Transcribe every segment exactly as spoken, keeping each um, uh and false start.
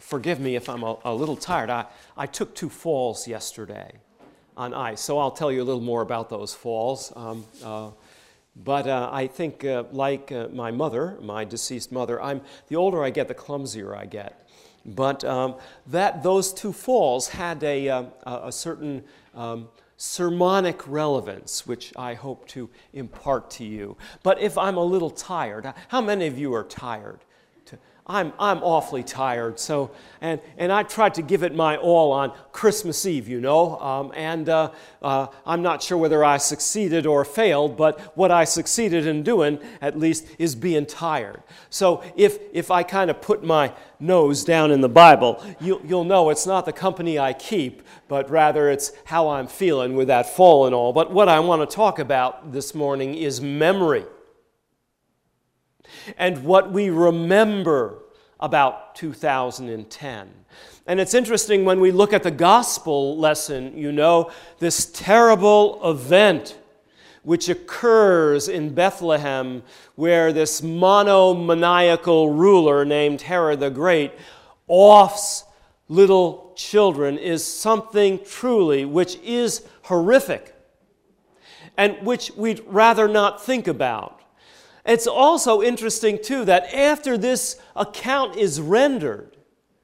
forgive me if I'm a, a little tired. I, I took two falls yesterday on ice, so I'll tell you a little more about those falls. Um, uh, but uh, I think, uh, like uh, my mother, my deceased mother, I'm the older I get, the clumsier I get. But um, that those two falls had a, uh, a certain um, sermonic relevance, which I hope to impart to you. But if I'm a little tired, how many of you are tired? I'm I'm awfully tired, so and and I tried to give it my all on Christmas Eve, you know, um, and uh, uh, I'm not sure whether I succeeded or failed, but what I succeeded in doing, at least, is being tired. So if if I kind of put my nose down in the Bible, you, you'll know it's not the company I keep, but rather it's how I'm feeling with that fall and all. But what I want to talk about this morning is memory. And what we remember about two thousand ten. And it's interesting when we look at the gospel lesson, you know, this terrible event which occurs in Bethlehem where this monomaniacal ruler named Herod the Great offs little children is something truly which is horrific and which we'd rather not think about. It's also interesting, too, that after this account is rendered,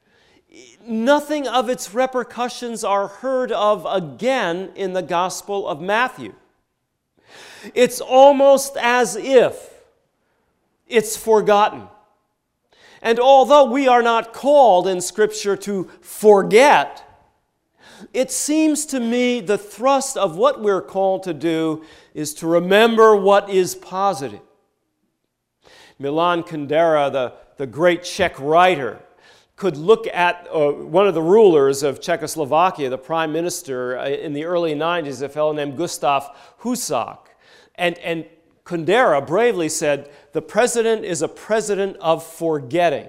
nothing of its repercussions are heard of again in the Gospel of Matthew. It's almost as if it's forgotten. And although we are not called in Scripture to forget, it seems to me the thrust of what we're called to do is to remember what is positive. Milan Kundera, the, the great Czech writer, could look at uh, one of the rulers of Czechoslovakia, the prime minister uh, in the early nineties, a fellow named Gustav Husak. And, and Kundera bravely said, the president is a president of forgetting.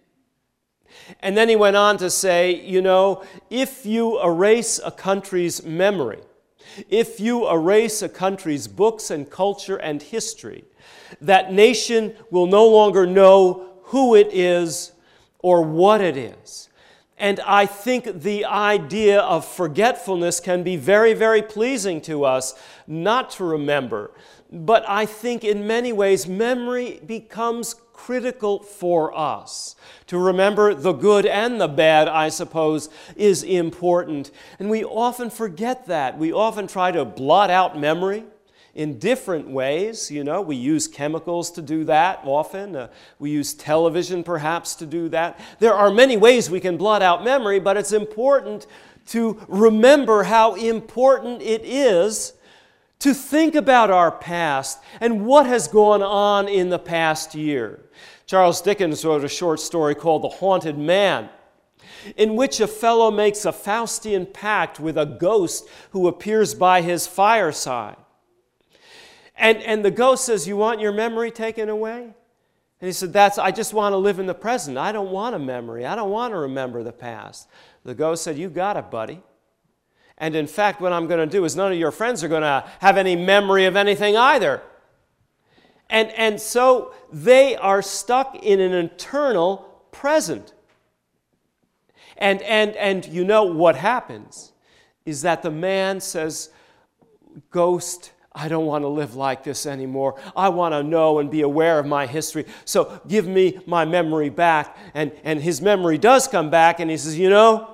And then he went on to say, you know, if you erase a country's memory, if you erase a country's books and culture and history, that nation will no longer know who it is or what it is. And I think the idea of forgetfulness can be very, very pleasing to us, not to remember. But I think in many ways memory becomes critical for us. To remember the good and the bad, I suppose, is important. And we often forget that. We often try to blot out memory in different ways. You know, we use chemicals to do that often. Uh, we use television perhaps to do that. There are many ways we can blot out memory, but it's important to remember how important it is to think about our past and what has gone on in the past year. Charles Dickens wrote a short story called The Haunted Man, in which a fellow makes a Faustian pact with a ghost who appears by his fireside. And, and the ghost says, you want your memory taken away? And he said, "That's. I just want to live in the present. I don't want a memory. I don't want to remember the past." The ghost said, "You got it, buddy. And in fact, what I'm going to do is none of your friends are going to have any memory of anything either." And, and so they are stuck in an eternal present. And, and, and you know what happens is that the man says, "Ghost, I don't want to live like this anymore. I want to know and be aware of my history. So give me my memory back." And, and his memory does come back, and he says, "You know,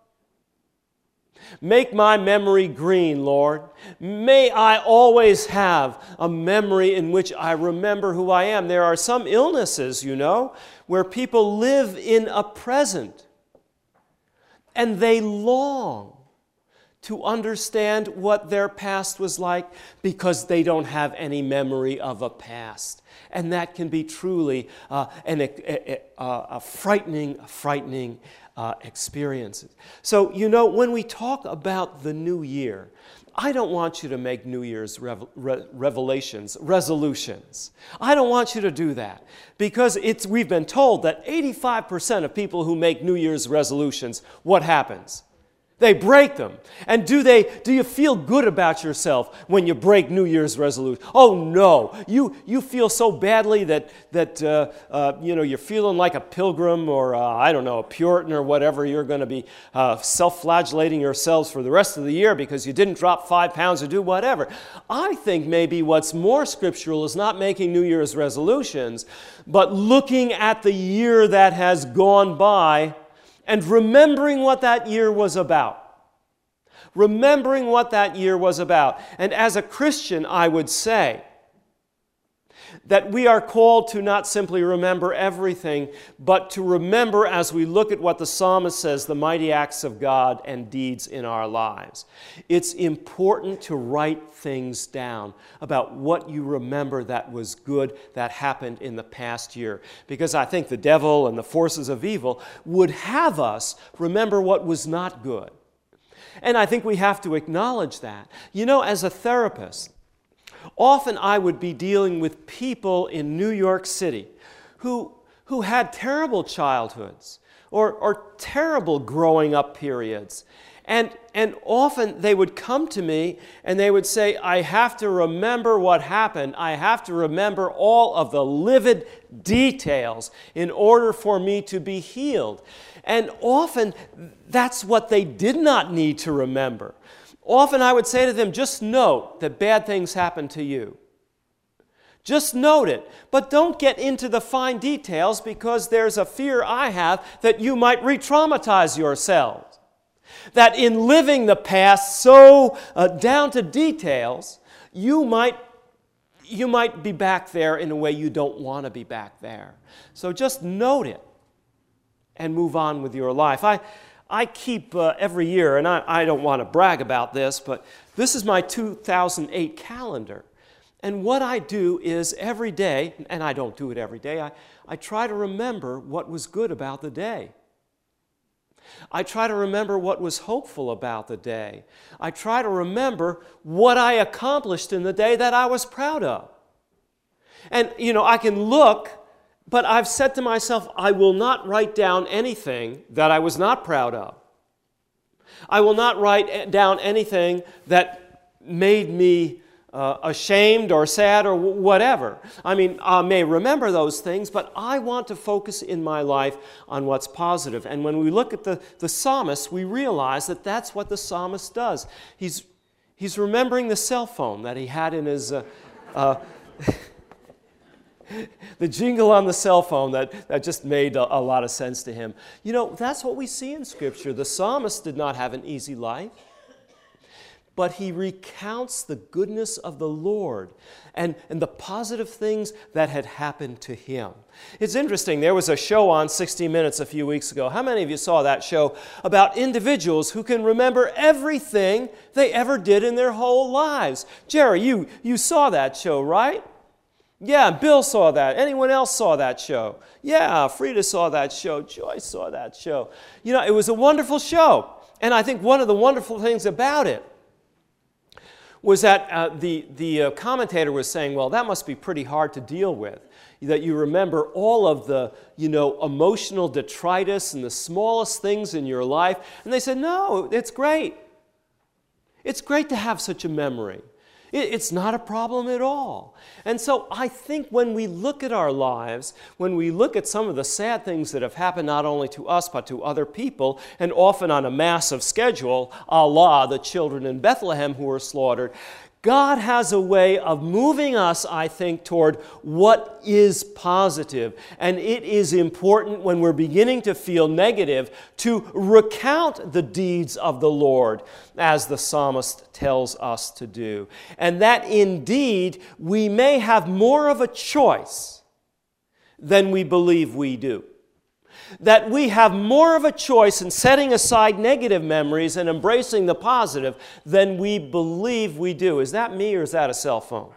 make my memory green, Lord. May I always have a memory in which I remember who I am." There are some illnesses, you know, where people live in a present, and they long to understand what their past was like because they don't have any memory of a past. And that can be truly uh, an, a, a, a frightening, frightening uh, experience. So, you know, when we talk about the new year, I don't want you to make New Year's rev- re- revelations, resolutions. I don't want you to do that because it's, we've been told that eighty-five percent of people who make New Year's resolutions, what happens? They break them. And do they? Do you feel good about yourself when you break New Year's resolutions? Oh no, you you feel so badly that that uh, uh, you know you're feeling like a pilgrim or uh, I don't know, a Puritan or whatever. You're going to be uh, self-flagellating yourselves for the rest of the year because you didn't drop five pounds or do whatever. I think maybe what's more scriptural is not making New Year's resolutions, but looking at the year that has gone by and remembering what that year was about. Remembering what that year was about. And as a Christian, I would say that we are called to not simply remember everything, but to remember as we look at what the psalmist says, the mighty acts of God and deeds in our lives. It's important to write things down about what you remember that was good that happened in the past year. Because I think the devil and the forces of evil would have us remember what was not good. And I think we have to acknowledge that. You know, as a therapist, often I would be dealing with people in New York City who, who had terrible childhoods or, or terrible growing up periods. And, and often they would come to me and they would say, I have to remember what happened. I have to remember all of the livid details in order for me to be healed. And often that's what they did not need to remember. Often I would say to them, just note that bad things happen to you. Just note it, but don't get into the fine details because there's a fear I have that you might re-traumatize yourselves. That in living the past so uh, down to details, you might, you might be back there in a way you don't want to be back there. So just note it and move on with your life. I, I keep uh, every year, and I, I don't want to brag about this, but this is my two thousand eight calendar. And what I do is every day, and I don't do it every day, I, I try to remember what was good about the day. I try to remember what was hopeful about the day. I try to remember what I accomplished in the day that I was proud of. And, you know, I can look, but I've said to myself, I will not write down anything that I was not proud of. I will not write down anything that made me uh, ashamed or sad or whatever. I mean, I may remember those things, but I want to focus in my life on what's positive. And when we look at the, the psalmist, we realize that that's what the psalmist does. He's, he's remembering the cell phone that he had in his... Uh, uh, the jingle on the cell phone that, that just made a, a lot of sense to him. You know, that's what we see in Scripture. The psalmist did not have an easy life, but he recounts the goodness of the Lord and, and the positive things that had happened to him. It's interesting, there was a show on sixty minutes a few weeks ago. How many of you saw that show about individuals who can remember everything they ever did in their whole lives? Jerry, you, you saw that show, right? Yeah, Bill saw that. Anyone else saw that show? Yeah, Frida saw that show. Joyce saw that show. You know, it was a wonderful show. And I think one of the wonderful things about it was that uh, the, the uh, commentator was saying, well, that must be pretty hard to deal with, that you remember all of the, you know, emotional detritus and the smallest things in your life. And they said, no, it's great. It's great to have such a memory. It's not a problem at all. And so I think when we look at our lives, when we look at some of the sad things that have happened not only to us but to other people, and often on a massive schedule, a la the children in Bethlehem who were slaughtered, God has a way of moving us, I think, toward what is positive. And it is important when we're beginning to feel negative to recount the deeds of the Lord, as the psalmist tells us to do. And that indeed we may have more of a choice than we believe we do. That we have more of a choice in setting aside negative memories and embracing the positive than we believe we do. Is that me or is that a cell phone?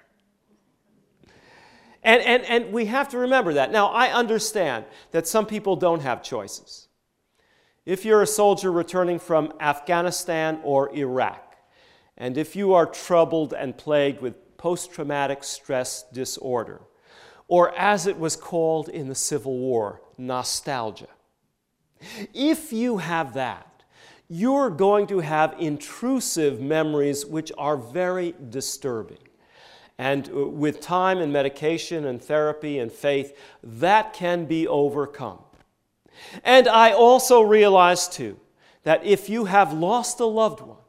And, and, and we have to remember that. Now, I understand that some people don't have choices. If you're a soldier returning from Afghanistan or Iraq, and if you are troubled and plagued with post-traumatic stress disorder, or as it was called in the Civil War, nostalgia. If you have that, you're going to have intrusive memories which are very disturbing. And with time and medication and therapy and faith, that can be overcome. And I also realize, too, that if you have lost a loved one,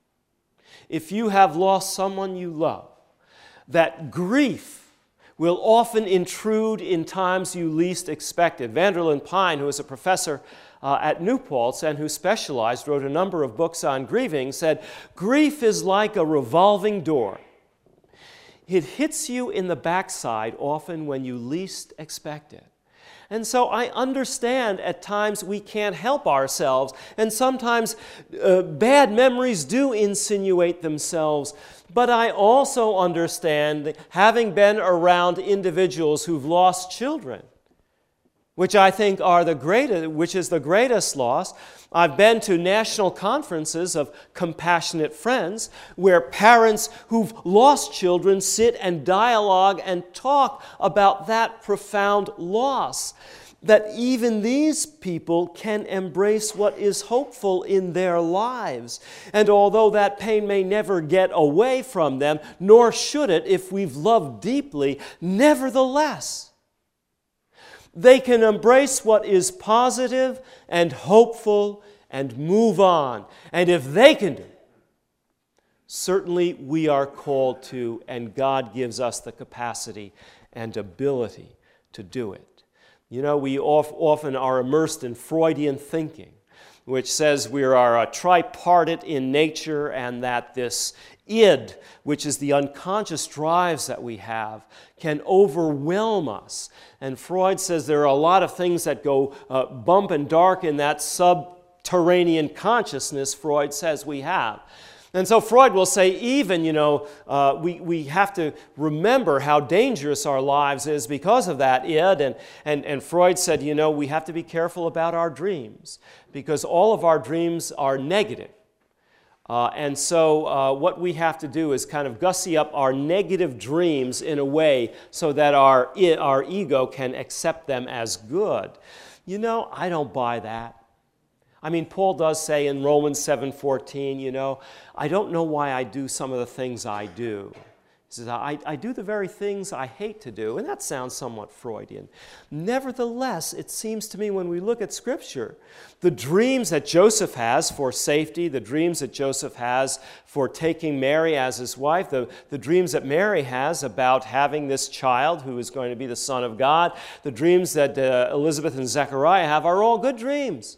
if you have lost someone you love, that grief will often intrude in times you least expect it. Vanderlyn Pine, who is a professor uh, at New Paltz and who specialized, wrote a number of books on grieving, said, grief is like a revolving door. It hits you in the backside often when you least expect it. And so I understand at times we can't help ourselves, and sometimes uh, bad memories do insinuate themselves. But I also understand, having been around individuals who've lost children, which I think are the greatest, which is the greatest loss. I've been to national conferences of compassionate friends where parents who've lost children sit and dialogue and talk about that profound loss. That even these people can embrace what is hopeful in their lives. And although that pain may never get away from them, nor should it if we've loved deeply, nevertheless, they can embrace what is positive and hopeful and move on. And if they can do it, certainly we are called to, and God gives us the capacity and ability to do it. You know, we often are immersed in Freudian thinking, which says we are a tripartite in nature and that this id, which is the unconscious drives that we have, can overwhelm us. And Freud says there are a lot of things that go uh, bump and dark in that subterranean consciousness Freud says we have. And so Freud will say even, you know, uh, we, we have to remember how dangerous our lives is because of that id. And, and, and Freud said, you know, we have to be careful about our dreams because all of our dreams are negative. Uh, and so uh, what we have to do is kind of gussy up our negative dreams in a way so that our, our ego can accept them as good. You know, I don't buy that. I mean, Paul does say in Romans seven fourteen, you know, I don't know why I do some of the things I do. He says, I, I do the very things I hate to do, and that sounds somewhat Freudian. Nevertheless, it seems to me when we look at Scripture, the dreams that Joseph has for safety, the dreams that Joseph has for taking Mary as his wife, the, the dreams that Mary has about having this child who is going to be the Son of God, the dreams that uh, Elizabeth and Zechariah have are all good dreams.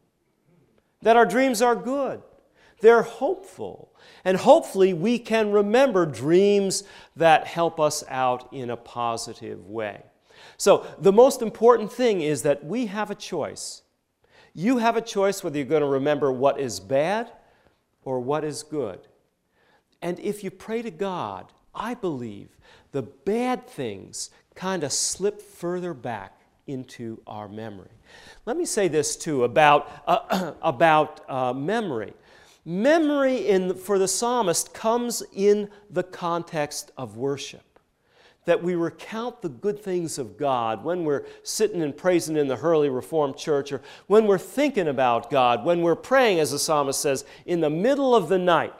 That our dreams are good. They're hopeful. And hopefully we can remember dreams that help us out in a positive way. So the most important thing is that we have a choice. You have a choice whether you're going to remember what is bad or what is good. And if you pray to God, I believe the bad things kind of slip further back into our memory. Let me say this too about, uh, about uh, memory. Memory in, for the psalmist comes in the context of worship. That we recount the good things of God when we're sitting and praising in the Hurley Reformed Church, or when we're thinking about God, when we're praying, as the psalmist says, in the middle of the night.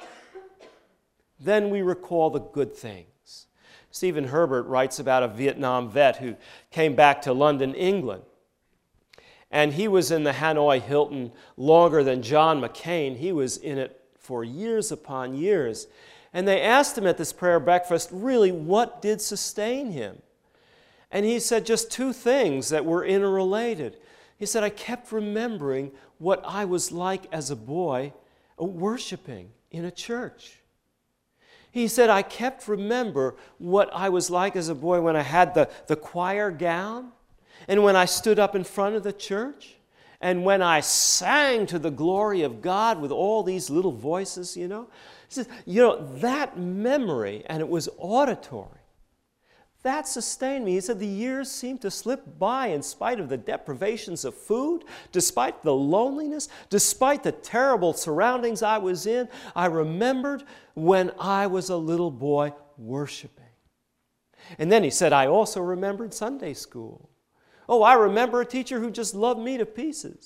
Then we recall the good things. Stephen Herbert writes about a Vietnam vet who came back to London, England. And he was in the Hanoi Hilton longer than John McCain. He was in it for years upon years. And they asked him at this prayer breakfast, really, what did sustain him? And he said just two things that were interrelated. He said, I kept remembering what I was like as a boy worshiping in a church. He said, I kept remember what I was like as a boy when I had the, the choir gown, and when I stood up in front of the church, and when I sang to the glory of God with all these little voices, you know. He says, you know, that memory, and it was auditory, that sustained me. He said the years seemed to slip by in spite of the deprivations of food, despite the loneliness, despite the terrible surroundings I was in. I remembered when I was a little boy worshiping. And then he said, I also remembered Sunday school. Oh, I remember a teacher who just loved me to pieces.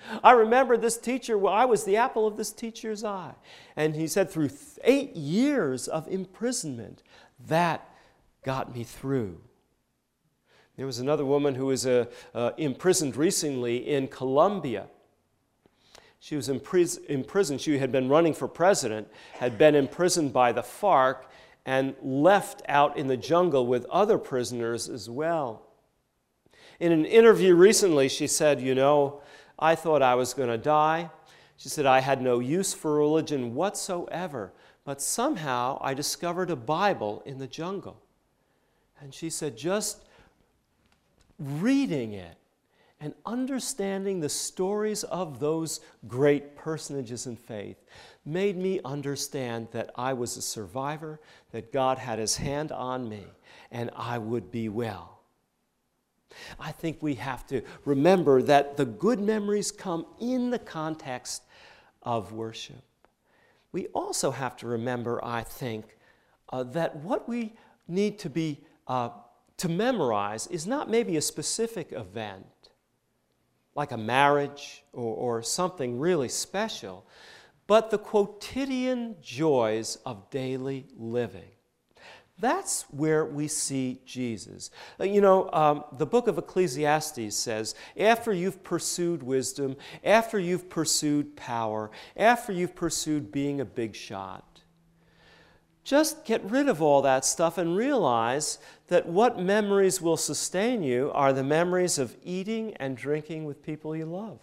I remember this teacher, well, I was the apple of this teacher's eye. And he said through th- eight years of imprisonment, that got me through. There was another woman who was uh, uh, imprisoned recently in Colombia. She was impris- imprisoned. She had been running for president, had been imprisoned by the FARC, and left out in the jungle with other prisoners as well. In an interview recently, she said, you know, I thought I was going to die. She said, I had no use for religion whatsoever, but somehow I discovered a Bible in the jungle. And she said, just reading it and understanding the stories of those great personages in faith made me understand that I was a survivor, that God had His hand on me, and I would be well. I think we have to remember that the good memories come in the context of worship. We also have to remember, I think, uh, that what we need to be uh, to memorize is not maybe a specific event, like a marriage or, or something really special, but the quotidian joys of daily living. That's where we see Jesus. You know, um, the book of Ecclesiastes says, after you've pursued wisdom, after you've pursued power, after you've pursued being a big shot, just get rid of all that stuff and realize that what memories will sustain you are the memories of eating and drinking with people you love.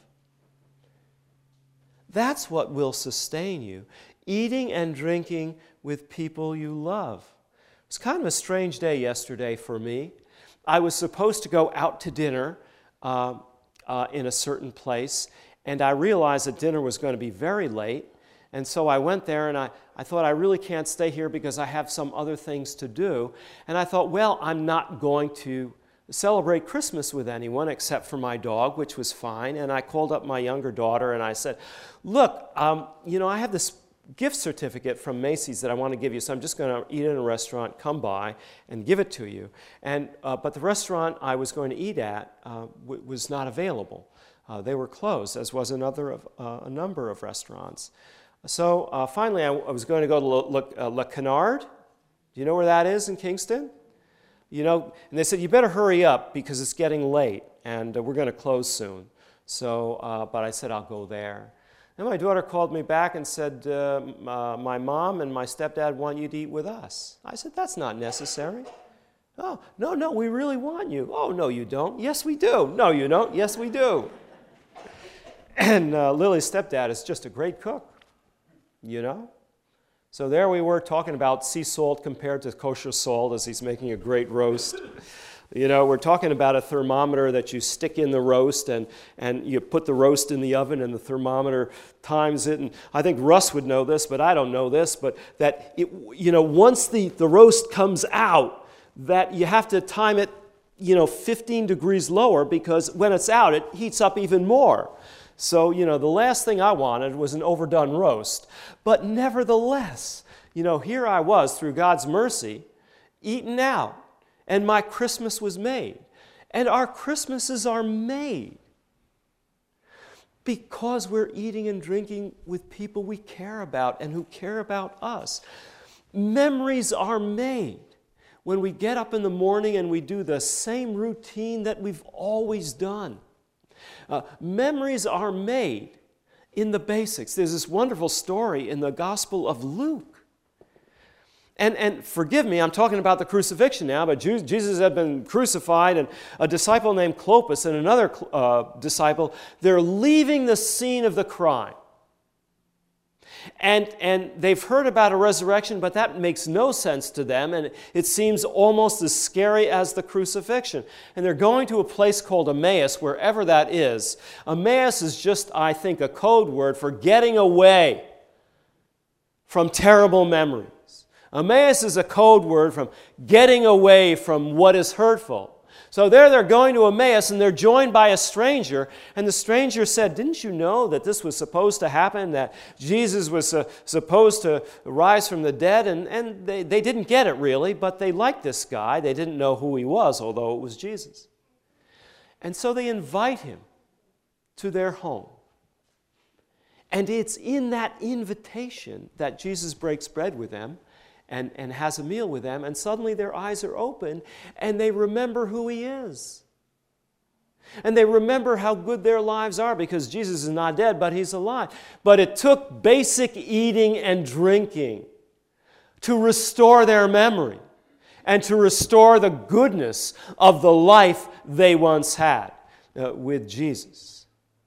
That's what will sustain you, eating and drinking with people you love. It was kind of a strange day yesterday for me. I was supposed to go out to dinner uh, uh, in a certain place, and I realized that dinner was going to be very late. And so I went there, and I, I thought, I really can't stay here because I have some other things to do. And I thought, well, I'm not going to celebrate Christmas with anyone except for my dog, which was fine. And I called up my younger daughter, and I said, look, um, you know, I have this gift certificate from Macy's that I want to give you, so I'm just going to eat in a restaurant, come by, and give it to you. And uh, but the restaurant I was going to eat at uh, w- was not available. Uh, they were closed, as was another of, uh, a number of restaurants. So uh, finally, I, w- I was going to go to Le, Le, uh, Le Canard. Do you know where that is in Kingston? You know, and they said, you better hurry up because it's getting late, and uh, we're going to close soon. So, uh, but I said, I'll go there. And my daughter called me back and said, uh, uh, my mom and my stepdad want you to eat with us. I said, that's not necessary. Oh, no, no, we really want you. Oh, no, you don't. Yes, we do. No, you don't. Yes, we do. And uh, Lily's stepdad is just a great cook. You know? So there we were talking about sea salt compared to kosher salt as he's making a great roast. You know, we're talking about a thermometer that you stick in the roast and, and you put the roast in the oven and the thermometer times it. And I think Russ would know this, but I don't know this, but that, it, you know, once the, the roast comes out, that you have to time it, you know, fifteen degrees lower because when it's out, it heats up even more. So, you know, the last thing I wanted was an overdone roast. But nevertheless, you know, here I was, through God's mercy, eaten out. And my Christmas was made. And our Christmases are made because we're eating and drinking with people we care about and who care about us. Memories are made when we get up in the morning and we do the same routine that we've always done. Uh, memories are made in the basics. There's this wonderful story in the Gospel of Luke. And, and forgive me, I'm talking about the crucifixion now, but Jesus had been crucified, and a disciple named Clopas and another uh, disciple, they're leaving the scene of the crime. And, and they've heard about a resurrection, but that makes no sense to them, and it seems almost as scary as the crucifixion. And they're going to a place called Emmaus, wherever that is. Emmaus is just, I think, a code word for getting away from terrible memories. Emmaus is a code word from getting away from what is hurtful. So there they're going to Emmaus, and they're joined by a stranger. And the stranger said, didn't you know that this was supposed to happen, that Jesus was uh, supposed to rise from the dead? And, and they, they didn't get it really, but they liked this guy. They didn't know who he was, although it was Jesus. And so they invite him to their home. And it's in that invitation that Jesus breaks bread with them and, and has a meal with them, and suddenly their eyes are open and they remember who he is. And they remember how good their lives are because Jesus is not dead, but he's alive. But it took basic eating and drinking to restore their memory and to restore the goodness of the life they once had uh, with Jesus.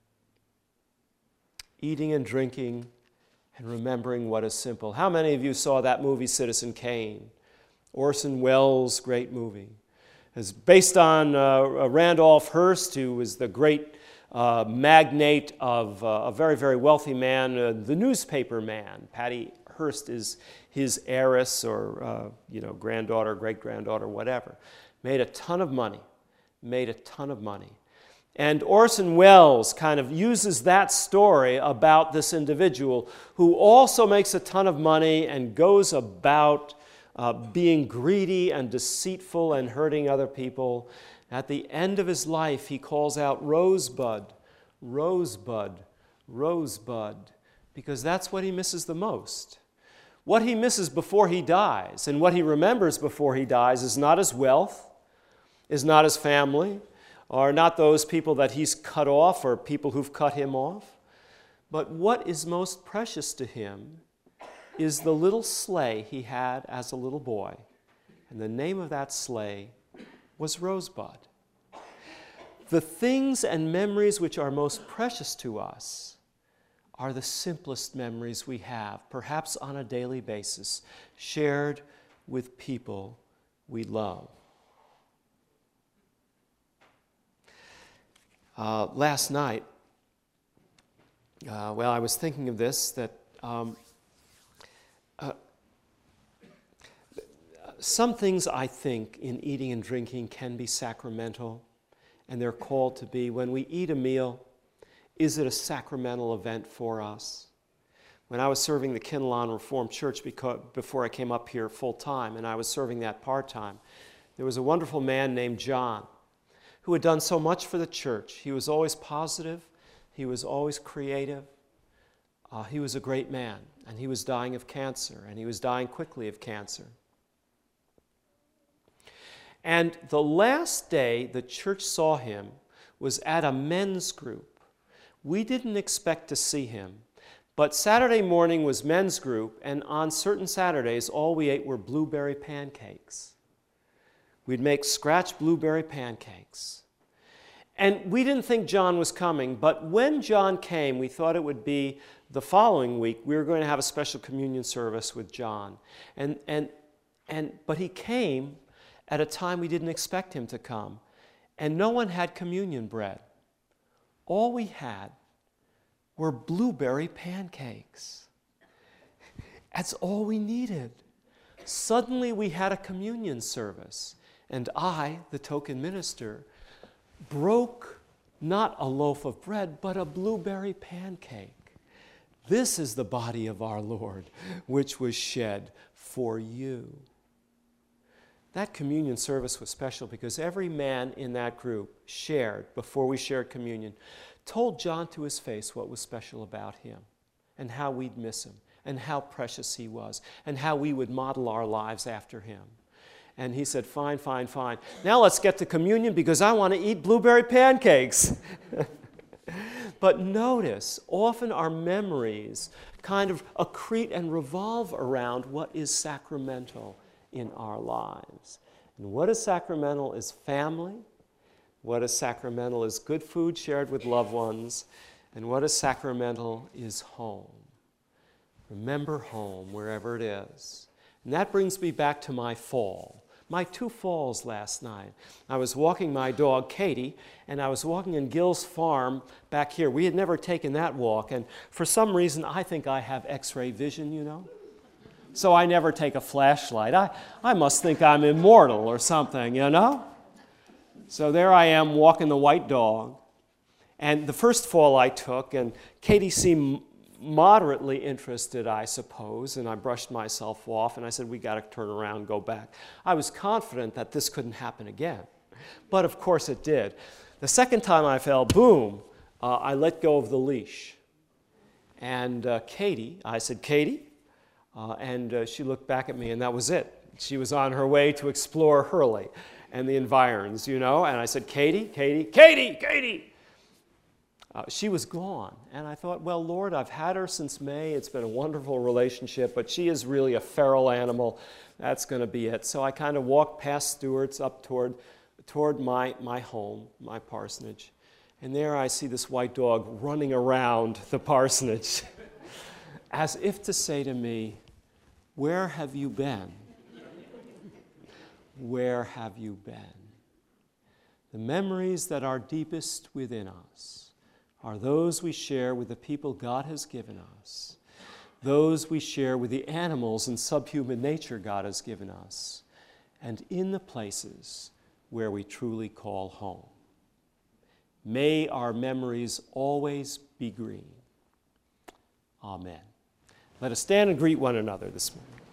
Eating and drinking and remembering what is simple. How many of you saw that movie, Citizen Kane? Orson Welles' great movie. It's based on uh, Randolph Hearst, who was the great uh, magnate of uh, a very, very wealthy man, uh, the newspaper man. Patty Hearst is his heiress or, uh, you know, granddaughter, great-granddaughter, whatever. Made a ton of money. Made a ton of money. And Orson Welles kind of uses that story about this individual who also makes a ton of money and goes about uh, being greedy and deceitful and hurting other people. At the end of his life, he calls out, "Rosebud, Rosebud, Rosebud," because that's what he misses the most. What he misses before he dies and what he remembers before he dies is not his wealth, is not his family, or not those people that he's cut off or people who've cut him off. But what is most precious to him is the little sleigh he had as a little boy. And the name of that sleigh was Rosebud. The things and memories which are most precious to us are the simplest memories we have, perhaps on a daily basis, shared with people we love. Uh, last night, uh, well, I was thinking of this, that um, uh, some things I think in eating and drinking can be sacramental, and they're called to be. When we eat a meal, is it a sacramental event for us? When I was serving the Kinnelon Reformed Church because, before I came up here full-time, and I was serving that part-time, there was a wonderful man named John who had done so much for the church. He was always positive. He was always creative. Uh, he was a great man, and he was dying of cancer, and he was dying quickly of cancer. And the last day the church saw him was at a men's group. We didn't expect to see him, but Saturday morning was men's group, and on certain Saturdays, all we ate were blueberry pancakes. We'd make scratch blueberry pancakes. And we didn't think John was coming, but when John came, we thought it would be the following week. We were going to have a special communion service with John. And, and, and, but he came at a time we didn't expect him to come. And no one had communion bread. All we had were blueberry pancakes. That's all we needed. Suddenly we had a communion service. And I, the token minister, broke not a loaf of bread, but a blueberry pancake. This is the body of our Lord, which was shed for you. That communion service was special because every man in that group shared, before we shared communion, told John to his face what was special about him and how we'd miss him and how precious he was and how we would model our lives after him. And he said, fine, fine, fine. Now let's get to communion because I want to eat blueberry pancakes. But notice, often our memories kind of accrete and revolve around what is sacramental in our lives. And what is sacramental is family. What is sacramental is good food shared with loved ones. And what is sacramental is home. Remember home wherever it is. And that brings me back to my fall. My two falls last night. I was walking my dog, Katie, and I was walking in Gill's farm back here. We had never taken that walk, and for some reason, I think I have x-ray vision, you know? So I never take a flashlight. I, I must think I'm immortal or something, you know? So there I am walking the white dog, and the first fall I took, and Katie seemed moderately interested, I suppose, and I brushed myself off, and I said, we got to turn around and go back. I was confident that this couldn't happen again, but of course it did. The second time I fell, boom, uh, I let go of the leash, And uh, Katie, I said, Katie? Uh, and uh, she looked back at me, and that was it. She was on her way to explore Hurley and the environs, you know. And I said, Katie, Katie, Katie, Katie! Uh, she was gone. And I thought, well, Lord, I've had her since May. It's been a wonderful relationship, but she is really a feral animal. That's going to be it. So I kind of walked past Stewart's up toward, toward my, my home, my parsonage. And there I see this white dog running around the parsonage as if to say to me, where have you been? Where have you been? The memories that are deepest within us are those we share with the people God has given us, those we share with the animals and subhuman nature God has given us, and in the places where we truly call home. May our memories always be green. Amen. Let us stand and greet one another this morning.